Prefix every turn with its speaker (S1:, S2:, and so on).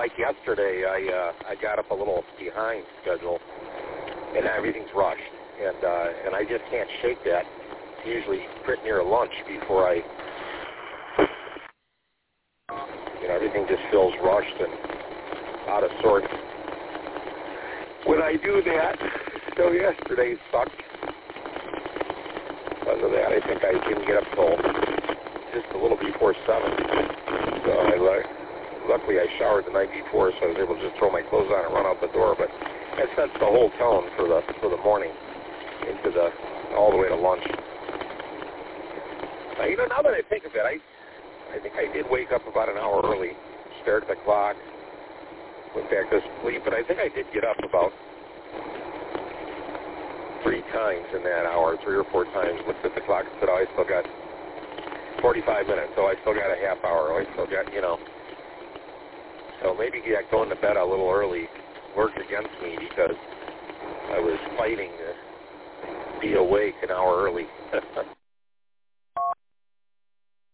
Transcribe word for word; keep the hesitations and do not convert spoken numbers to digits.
S1: like yesterday, I uh, I got up a little behind schedule, and everything's rushed, and uh, and I just can't shake that. It's usually pretty near lunch before I, you know, everything just feels rushed and out of sorts. When I do that, so yesterday sucked. Because of that, I think I didn't get up till just a little before seven. So I, luckily I showered the night before, so I was able to just throw my clothes on and run out the door. But that sets the whole tone for the for the morning into the all the way to lunch. Now, you know, now that I think of it, I I think I did wake up about an hour early, stared at the clock, went back to sleep, but I think I did get up about three times in that hour, three or four times. Looked at the clock and said, oh, I still got forty-five minutes, so I still got a half hour. I still got, you know. So maybe yeah, going to bed a little early worked against me because I was fighting to be awake an hour early.